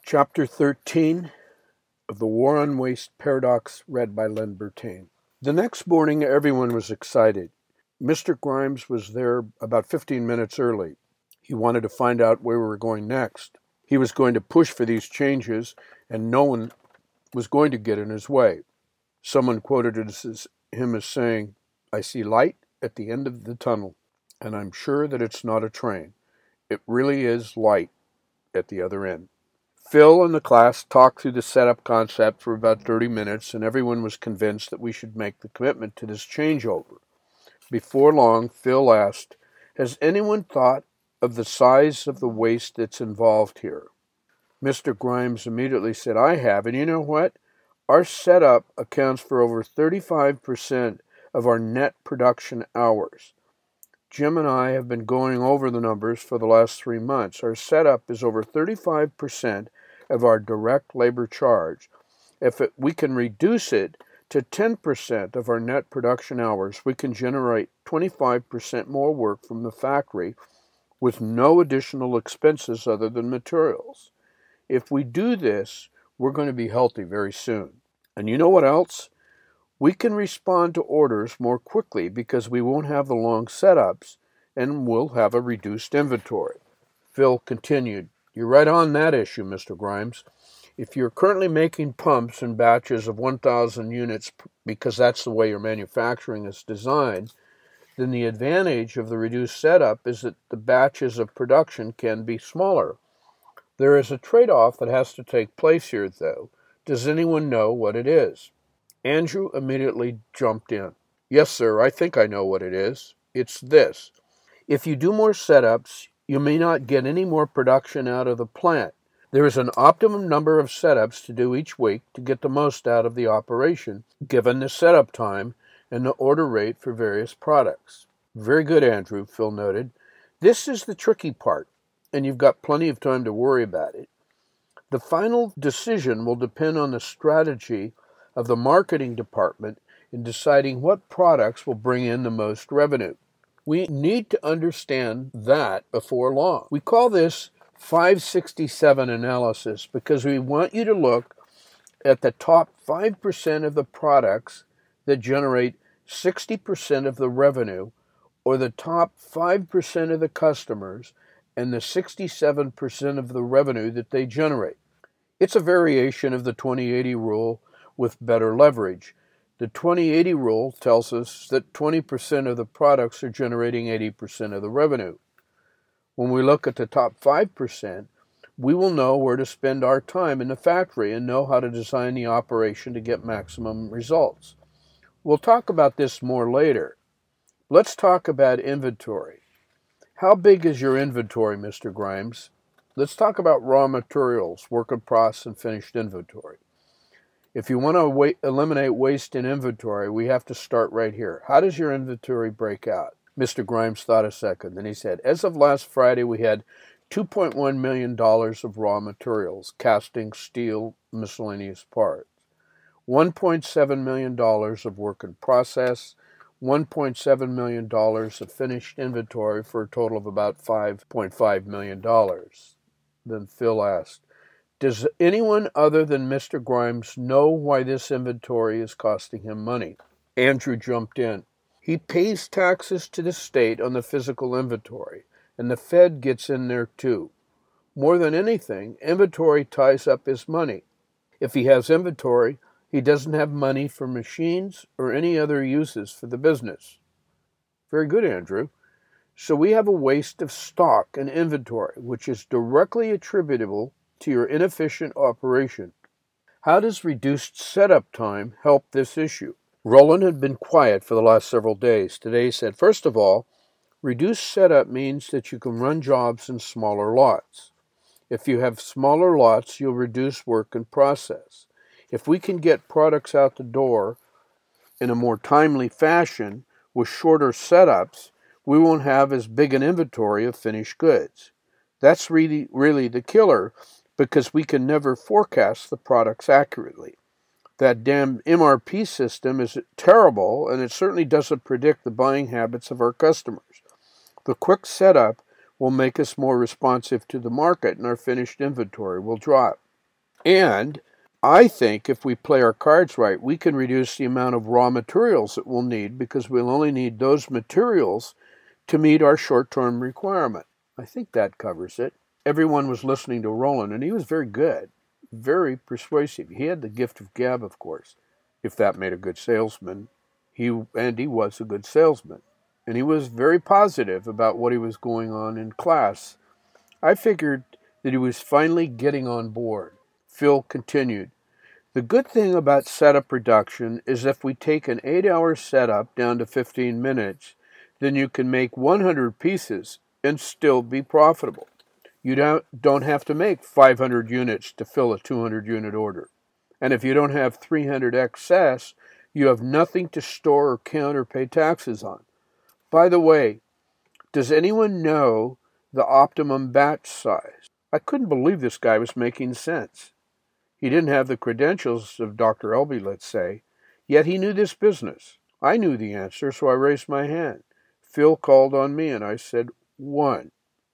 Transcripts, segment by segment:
Chapter 13 of The War on Waste Paradox, read by Len Bertain. The next morning, everyone was excited. Mr. Grimes was there about 15 minutes early. He wanted to find out where we were going next. He was going to push for these changes, and no one was going to get in his way. Someone quoted him as saying, "I see light at the end of the tunnel, and I'm sure that it's not a train. It really is light at the other end." Phil and the class talked through the setup concept for about 30 minutes, and everyone was convinced that we should make the commitment to this changeover. Before long, Phil asked, "Has anyone thought of the size of the waste that's involved here?" Mr. Grimes immediately said, "I have, and you know what? Our setup accounts for over 35% of our net production hours. Jim and I have been going over the numbers for the last 3 months. Our setup is over 35% of our direct labor charge. If we can reduce it to 10% of our net production hours, we can generate 25% more work from the factory with no additional expenses other than materials. If we do this, we're going to be healthy very soon. And you know what else? We can respond to orders more quickly because we won't have the long setups and we'll have a reduced inventory." Phil continued, "You're right on that issue, Mr. Grimes. If you're currently making pumps in batches of 1,000 units because that's the way your manufacturing is designed, then the advantage of the reduced setup is that the batches of production can be smaller. There is a trade-off that has to take place here, though. Does anyone know what it is?" Andrew immediately jumped in. "Yes, sir, I think I know what it is. It's this. If you do more setups, you may not get any more production out of the plant. There is an optimum number of setups to do each week to get the most out of the operation, given the setup time and the order rate for various products." "Very good, Andrew," Phil noted. "This is the tricky part, and you've got plenty of time to worry about it. The final decision will depend on the strategy of the marketing department in deciding what products will bring in the most revenue. We need to understand that before long. We call this 567 analysis because we want you to look at the top 5% of the products that generate 60% of the revenue, or the top 5% of the customers and the 67% of the revenue that they generate. It's a variation of the 20-80 rule with better leverage. The 20-80 rule tells us that 20% of the products are generating 80% of the revenue. When we look at the top 5%, we will know where to spend our time in the factory and know how to design the operation to get maximum results. We'll talk about this more later. Let's talk about inventory. How big is your inventory, Mr. Grimes? Let's talk about raw materials, work in process, and finished inventory. If you want to eliminate waste in inventory, we have to start right here. How does your inventory break out?" Mr. Grimes thought a second. Then he said, "As of last Friday, we had $2.1 million of raw materials, casting, steel, miscellaneous parts, $1.7 million of work in process, $1.7 million of finished inventory, for a total of about $5.5 million. Then Phil asked, "Does anyone other than Mr. Grimes know why this inventory is costing him money?" Andrew jumped in. "He pays taxes to the state on the physical inventory, and the Fed gets in there too. More than anything, inventory ties up his money. If he has inventory, he doesn't have money for machines or any other uses for the business." "Very good, Andrew. So we have a waste of stock and inventory, which is directly attributable to your inefficient operation. How does reduced setup time help this issue?" Roland had been quiet for the last several days. Today he said, "First of all, reduced setup means that you can run jobs in smaller lots. If you have smaller lots, you'll reduce work in process. If we can get products out the door in a more timely fashion with shorter setups, we won't have as big an inventory of finished goods. That's really the killer, because we can never forecast the products accurately. That damn MRP system is terrible, and it certainly doesn't predict the buying habits of our customers. The quick setup will make us more responsive to the market, and our finished inventory will drop." And I think if we play our cards right, we can reduce the amount of raw materials that we'll need because we'll only need those materials to meet our short-term requirement. I think that covers it. Everyone was listening to Roland, and he was very good, very persuasive. He had the gift of gab, of course, if that made a good salesman. He was a good salesman, and he was very positive about what he was going on in class. I figured that he was finally getting on board. Phil continued. The good thing about setup reduction is if we take an 8-hour setup down to 15 minutes, then you can make 100 pieces and still be profitable. You don't have to make 500 units to fill a 200-unit order. And if you don't have 300 excess, you have nothing to store or count or pay taxes on. By the way, does anyone know the optimum batch size? I couldn't believe this guy was making sense. He didn't have the credentials of Dr. Elby, let's say, yet he knew this business. I knew the answer, so I raised my hand. Phil called on me, and I said, 1.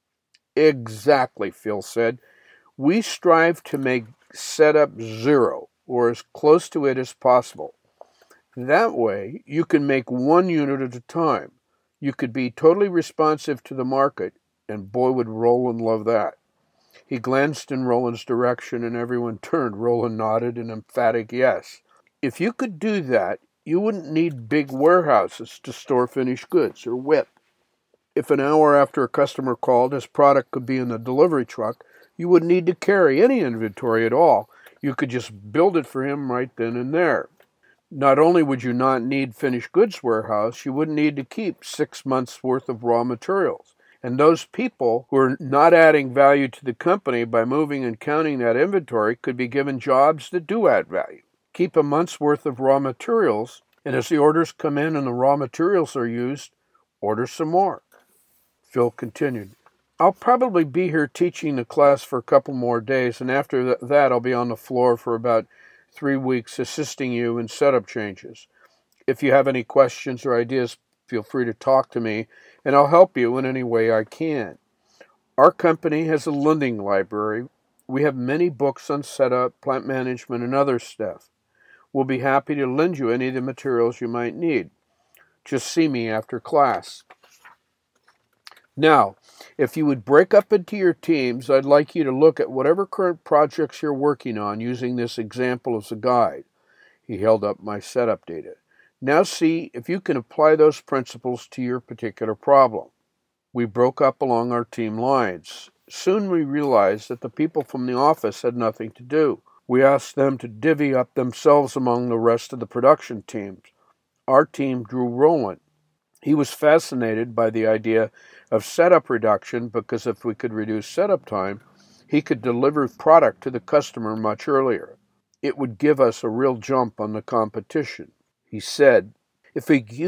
Exactly, Phil said. We strive to make setup 0, or as close to it as possible. That way, you can make 1 unit at a time. You could be totally responsive to the market, and boy would Roland love that. He glanced in Roland's direction, and everyone turned. Roland nodded an emphatic yes. If you could do that, you wouldn't need big warehouses to store finished goods or WIP. If an hour after a customer called, his product could be in the delivery truck, you wouldn't need to carry any inventory at all. You could just build it for him right then and there. Not only would you not need finished goods warehouse, you wouldn't need to keep 6 months' worth of raw materials. And those people who are not adding value to the company by moving and counting that inventory could be given jobs that do add value. Keep a month's worth of raw materials, and as the orders come in and the raw materials are used, order some more. Phil continued. I'll probably be here teaching the class for a couple more days, and after that I'll be on the floor for about 3 weeks assisting you in setup changes. If you have any questions or ideas, feel free to talk to me, and I'll help you in any way I can. Our company has a lending library. We have many books on setup, plant management, and other stuff. We'll be happy to lend you any of the materials you might need. Just see me after class. Now, if you would break up into your teams, I'd like you to look at whatever current projects you're working on using this example as a guide. He held up my setup data. Now see if you can apply those principles to your particular problem. We broke up along our team lines. Soon we realized that the people from the office had nothing to do. We asked them to divvy up themselves among the rest of the production teams. Our team drew Roland. He was fascinated by the idea of setup reduction because if we could reduce setup time, he could deliver product to the customer much earlier. It would give us a real jump on the competition. He said, if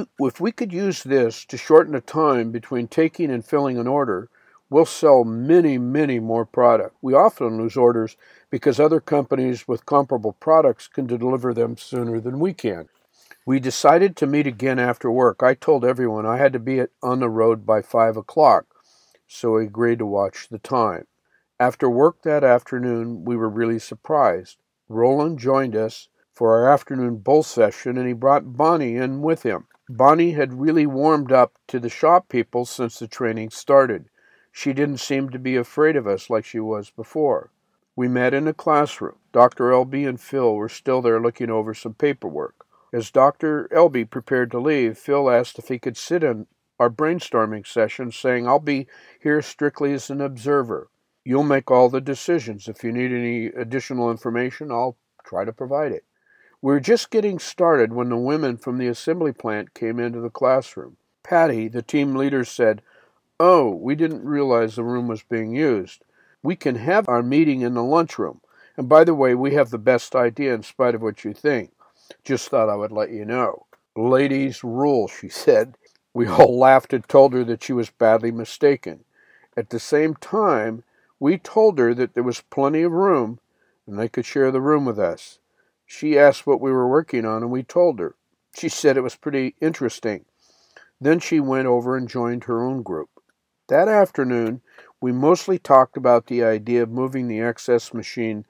we could use this to shorten the time between taking and filling an order, we'll sell many, many more product. We often lose orders because other companies with comparable products can deliver them sooner than we can. We decided to meet again after work. I told everyone I had to be on the road by 5 o'clock, so we agreed to watch the time. After work that afternoon, we were really surprised. Roland joined us for our afternoon bull session, and he brought Bonnie in with him. Bonnie had really warmed up to the shop people since the training started. She didn't seem to be afraid of us like she was before. We met in the classroom. Dr. Elby and Phil were still there looking over some paperwork. As Dr. Elby prepared to leave, Phil asked if he could sit in our brainstorming session, saying, I'll be here strictly as an observer. You'll make all the decisions. If you need any additional information, I'll try to provide it. We were just getting started when the women from the assembly plant came into the classroom. Patty, the team leader, said, Oh, we didn't realize the room was being used. We can have our meeting in the lunchroom. And by the way, we have the best idea in spite of what you think. Just thought I would let you know. Ladies rule, she said. We all laughed and told her that she was badly mistaken. At the same time, we told her that there was plenty of room and they could share the room with us. She asked what we were working on, and we told her. She said it was pretty interesting. Then she went over and joined her own group. That afternoon, we mostly talked about the idea of moving the excess machine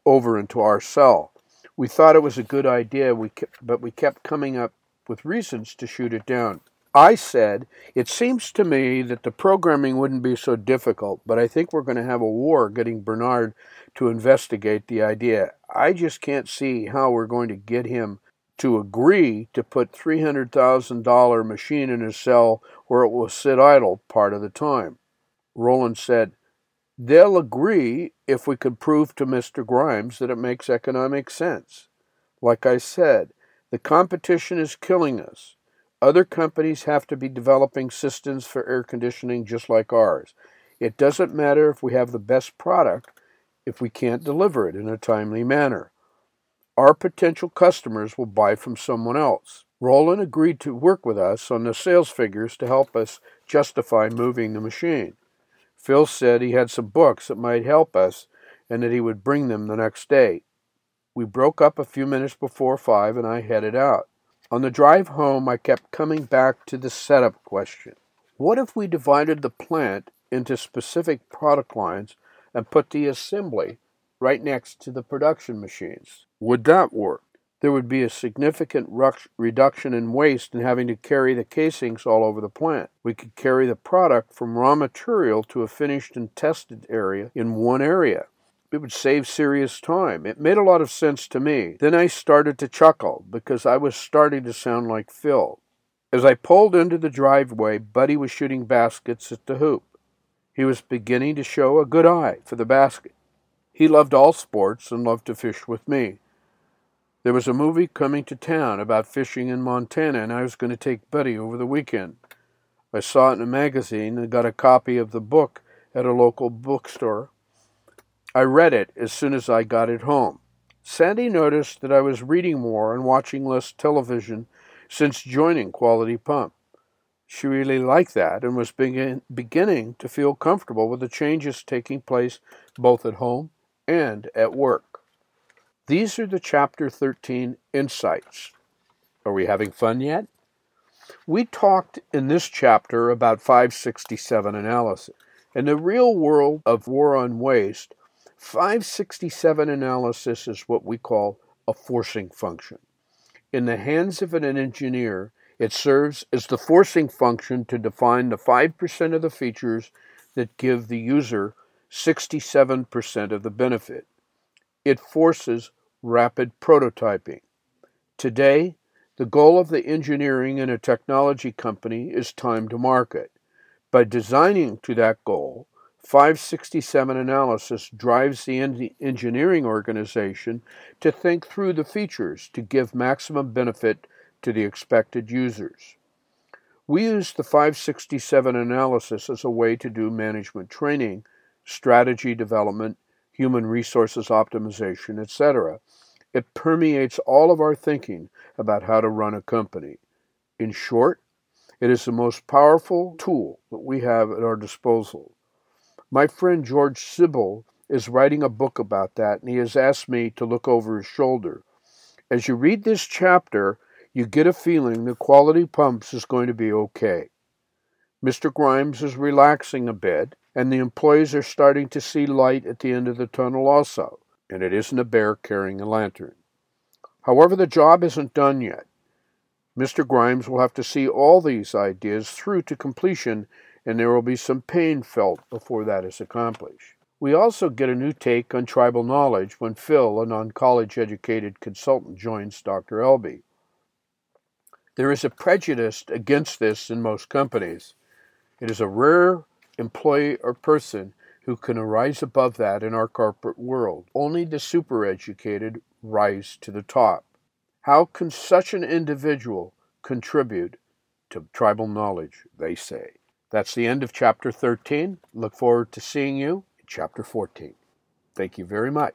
over into our cell. We thought it was a good idea, but we kept coming up with reasons to shoot it down. I said, it seems to me that the programming wouldn't be so difficult, but I think we're going to have a war getting Bernard to investigate the idea. I just can't see how we're going to get him to agree to put $300,000 machine in his cell where it will sit idle part of the time. Roland said, they'll agree if we could prove to Mr. Grimes that it makes economic sense. Like I said, the competition is killing us. Other companies have to be developing systems for air conditioning just like ours. It doesn't matter if we have the best product if we can't deliver it in a timely manner. Our potential customers will buy from someone else. Roland agreed to work with us on the sales figures to help us justify moving the machine. Phil said he had some books that might help us and that he would bring them the next day. We broke up a few minutes before 5 and I headed out. On the drive home, I kept coming back to the setup question. What if we divided the plant into specific product lines and put the assembly right next to the production machines? Would that work? There would be a significant reduction in waste in having to carry the casings all over the plant. We could carry the product from raw material to a finished and tested area in one area. It would save serious time. It made a lot of sense to me. Then I started to chuckle because I was starting to sound like Phil. As I pulled into the driveway, Buddy was shooting baskets at the hoop. He was beginning to show a good eye for the basket. He loved all sports and loved to fish with me. There was a movie coming to town about fishing in Montana, and I was going to take Buddy over the weekend. I saw it in a magazine and got a copy of the book at a local bookstore. I read it as soon as I got it home. Sandy noticed that I was reading more and watching less television since joining Quality Pump. She really liked that and was beginning to feel comfortable with the changes taking place both at home and at work. These are the Chapter 13 insights. Are we having fun yet? We talked in this chapter about 567 analysis. In the real world of war on waste, 567 analysis is what we call a forcing function. In the hands of an engineer, it serves as the forcing function to define the 5% of the features that give the user 67% of the benefit. It forces rapid prototyping. Today, the goal of the engineering in a technology company is time to market. By designing to that goal, 567 analysis drives the engineering organization to think through the features to give maximum benefit to the expected users. We use the 567 analysis as a way to do management training, strategy development, human resources optimization, etc. It permeates all of our thinking about how to run a company. In short, it is the most powerful tool that we have at our disposal. My friend George Sibyl is writing a book about that, and he has asked me to look over his shoulder. As you read this chapter, you get a feeling that Quality Pumps is going to be okay. Mr. Grimes is relaxing a bit, and the employees are starting to see light at the end of the tunnel also, and it isn't a bear carrying a lantern. However, the job isn't done yet. Mr. Grimes will have to see all these ideas through to completion, and there will be some pain felt before that is accomplished. We also get a new take on tribal knowledge when Phil, a non-college-educated consultant, joins Dr. Elby. There is a prejudice against this in most companies. It is a rare employee or person who can rise above that in our corporate world. Only the super-educated rise to the top. How can such an individual contribute to tribal knowledge, they say. That's the end of Chapter 13. Look forward to seeing you in Chapter 14. Thank you very much.